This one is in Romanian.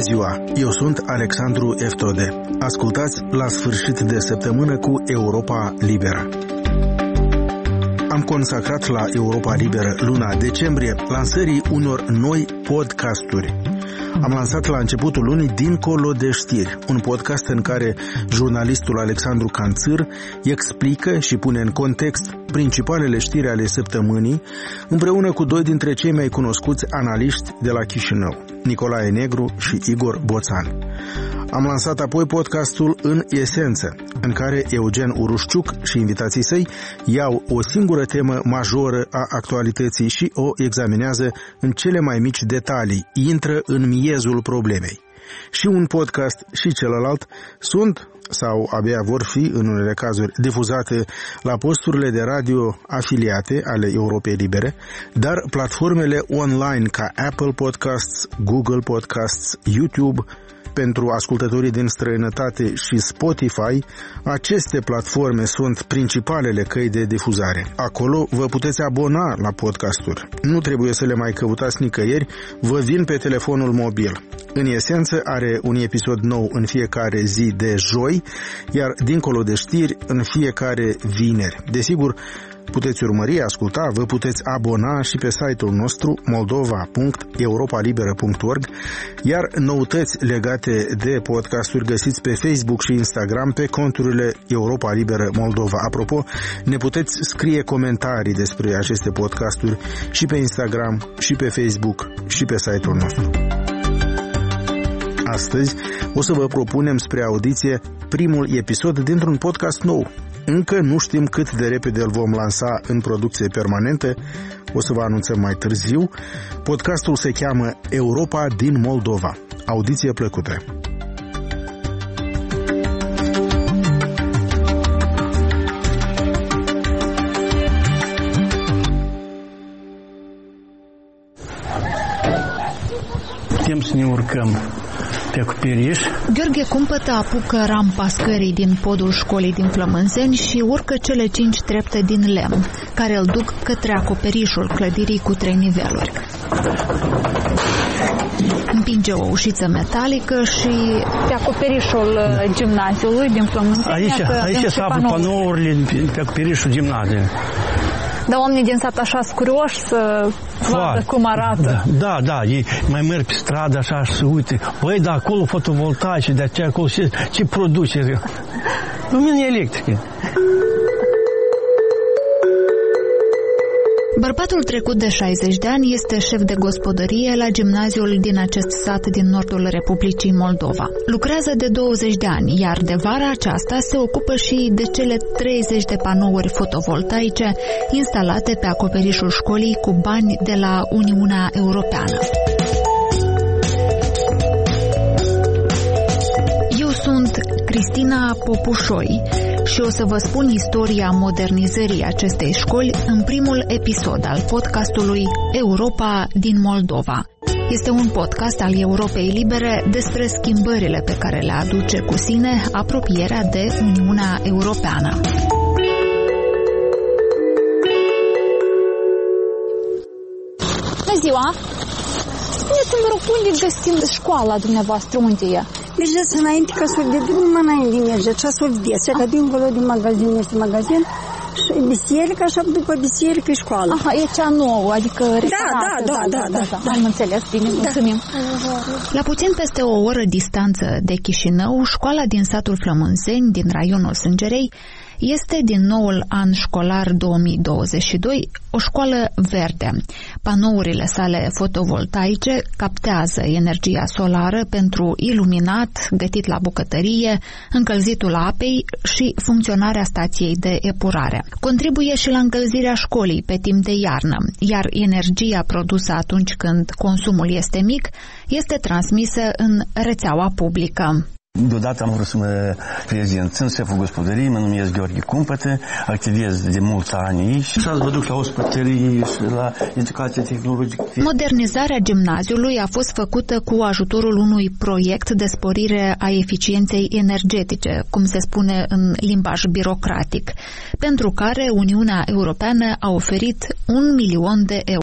ziua! Eu sunt Alexandru Eftode. Ascultați La sfârșit de săptămână cu Europa Liberă. Am consacrat la Europa Liberă luna decembrie lansării unor noi podcasturi. Am lansat la începutul lunii Dincolo de știri, un podcast în care jurnalistul Alexandru Canțâr explică și pune în context principalele știri ale săptămânii, împreună cu doi dintre cei mai cunoscuți analiști de la Chișinău, Nicolae Negru și Igor Boțan. Am lansat apoi podcastul În esență, în care Eugen Urușciuc și invitații săi iau o singură temă majoră a actualității și o examinează în cele mai mici detalii, intră în miezul problemei. Și un podcast și celălalt sunt, sau abia vor fi, în unele cazuri, difuzate la posturile de radio afiliate ale Europei Libere, dar platformele online ca Apple Podcasts, Google Podcasts, YouTube, pentru ascultătorii din străinătate și Spotify, aceste platforme sunt principalele căi de difuzare. Acolo vă puteți abona la podcasturi. Nu trebuie să le mai căutați nicăieri, vă vin pe telefonul mobil. În esență are un episod nou în fiecare zi de joi, iar Dincolo de știri în fiecare vineri. Desigur, puteți urmări, asculta, vă puteți abona și pe site-ul nostru moldova.europalibera.org, iar noutăți legate de podcasturi găsiți pe Facebook și Instagram pe conturile Europa Liberă Moldova. Apropo, ne puteți scrie comentarii despre aceste podcasturi și pe Instagram, și pe Facebook, și pe site-ul nostru. Astăzi o să vă propunem spre audiție primul episod dintr-un podcast nou. Încă nu știm cât de repede îl vom lansa în producție permanentă, o să vă anunțăm mai târziu. Podcastul se cheamă Europa din Moldova. Audiție plăcută! Putem să ne urcăm pe acoperiș. Gheorghe Cumpătă apucă rampa scării din podul școlii din Flămânzeni și urcă cele 5 trepte din lemn, care îl duc către acoperișul clădirii cu 3 niveluri. Împinge o ușiță metalică și pe acoperișul gimnaziului din Flămânzeni. Aici se află panourile pe acoperișul gimnaziului. Dar oamenii din sat așa sunt curioși să vadă cum arată. Da, ei mai merg pe stradă așa și se uite. Băi, da, acolo fotovoltaice, de aceea acolo ce produce? Lumină electrică. Bărbatul trecut de 60 de ani este șef de gospodărie la gimnaziul din acest sat din nordul Republicii Moldova. Lucrează de 20 de ani, iar de vara aceasta se ocupă și de cele 30 de panouri fotovoltaice instalate pe acoperișul școlii cu bani de la Uniunea Europeană. Eu sunt Cristina Popușoi și o să vă spun istoria modernizării acestei școli în primul episod al podcastului Europa din Moldova. Este un podcast al Europei Libere despre schimbările pe care le aduce cu sine apropierea de Uniunea Europeană. Bună ziua! Spuneți-mi, vă rog, unde găsim școala dumneavoastră? Unde e? Mergeți înainte, ca să vedeți, numai înainte mergeți, așa să vedeți, că dincolo de magazin este magazin și biserica, așa după biserică e școală. Aha, e cea nouă, adică restaurată. Da. Am înțeles, bine, mulțumim. La puțin peste o oră distanță de Chișinău, școala din satul Flămânzeni, din raionul Sângerei, este din noul an școlar 2022 o școală verde. Panourile sale fotovoltaice captează energia solară pentru iluminat, gătit la bucătărie, încălzitul apei și funcționarea stației de epurare. Contribuie și la încălzirea școlii pe timp de iarnă, iar energia produsă atunci când consumul este mic este transmisă în rețeaua publică. Deodată am vrut să mă prezint. Sunt șeful gospodăriei, mă numesc Gheorghe Cumpătă, activez de mulți ani aici. Și azi vă duc la ospătărie și la educație tehnologică. Modernizarea gimnaziului a fost făcută cu ajutorul unui proiect de sporire a eficienței energetice, cum se spune în limbaj birocratic, pentru care Uniunea Europeană a oferit 1 milion de euro.